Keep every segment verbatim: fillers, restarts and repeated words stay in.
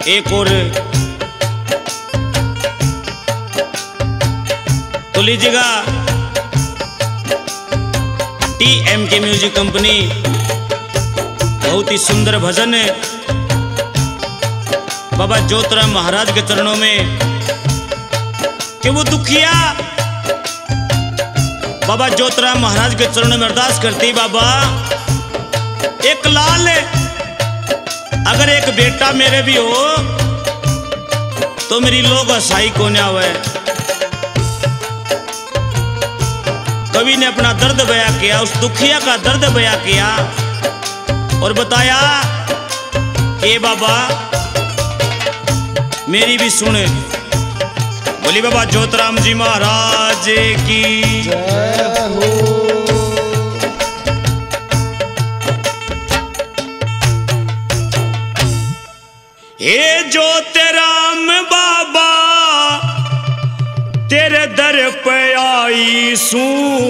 एक और तो लीजिएगा टी एम के म्यूजिक कंपनी, बहुत ही सुंदर भजन है बाबा ज्योतिराम महाराज के चरणों में कि वो दुखिया बाबा ज्योतिराम महाराज के चरणों में अरदास करती, बाबा एक लाल अगर एक बेटा मेरे भी हो तो मेरी लोग हसाई को न आवे। कवि ने अपना दर्द बयां किया, उस दुखिया का दर्द बयां किया और बताया कि बाबा मेरी भी सुने। बोली बाबा ज्योतिराम जी महाराज की जय हो। हे ज्योतिराम बाबा तेरे दर पे आई सूं,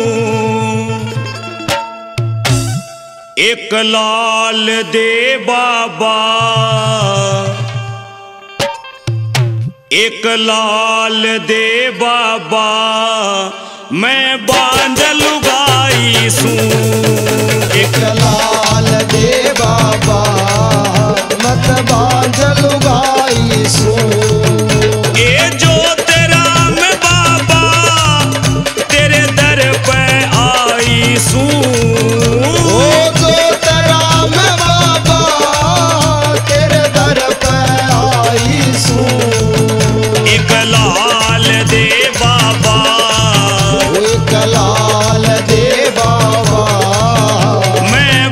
एक लाल दे बाबा, एक लाल दे बाबा मैं बांध लुगाई सूं, एक लाल दे बाबा मत बांध लुगाई सूं। ए ज्योतिराम बाबा तेरे दर पे आई सूं, ओ ज्योतिराम बाबा तेरे दर पे आई सूं, एक लाल दे बाबा, एक लाल दे बाबा मैं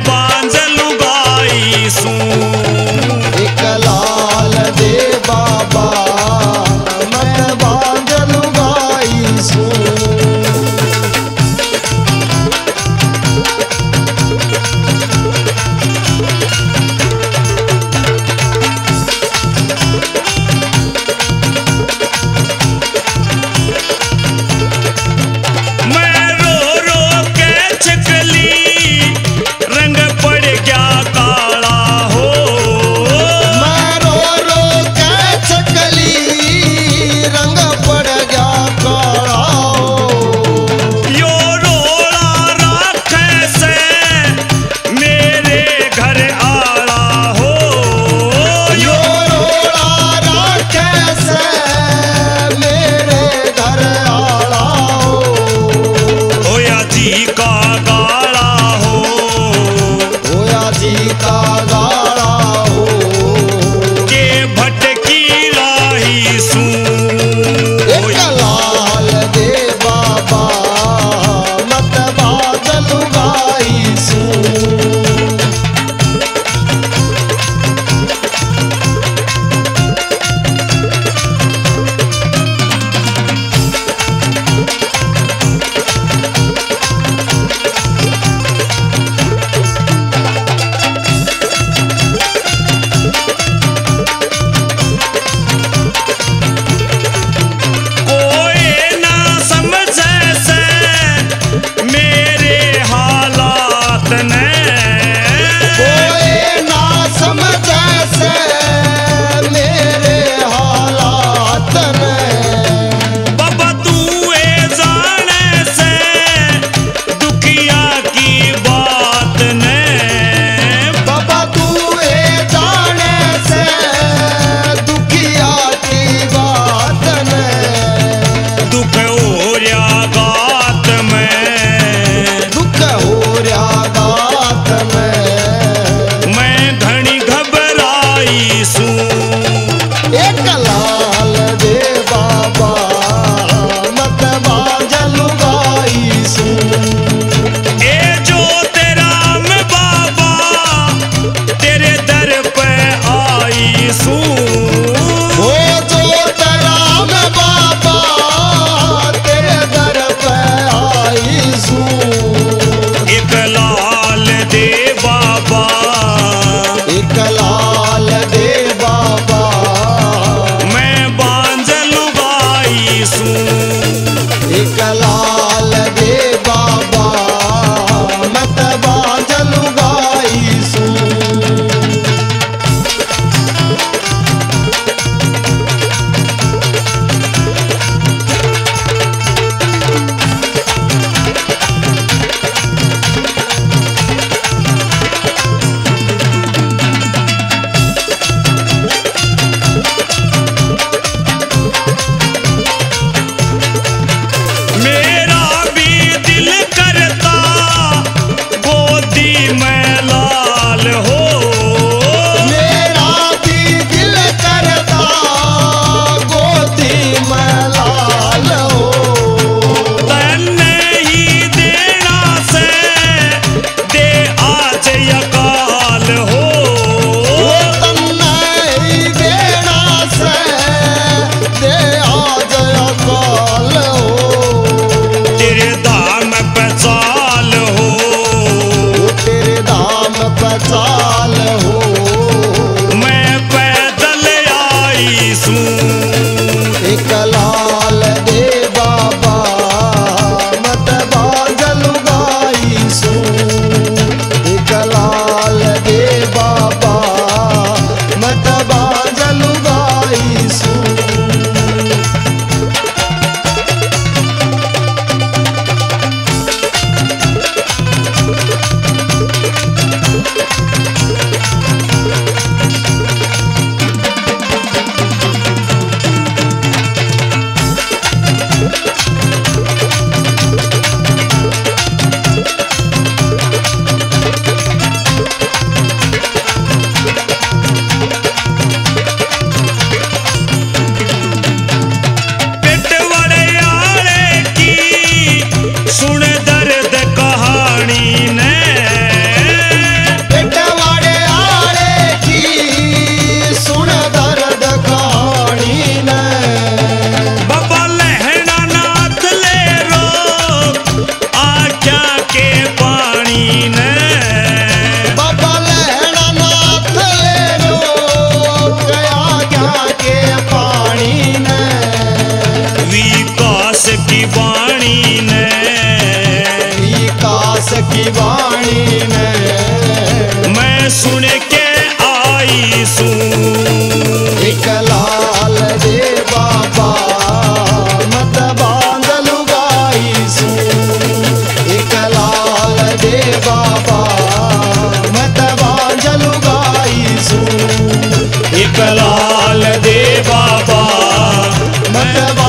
बाबा मत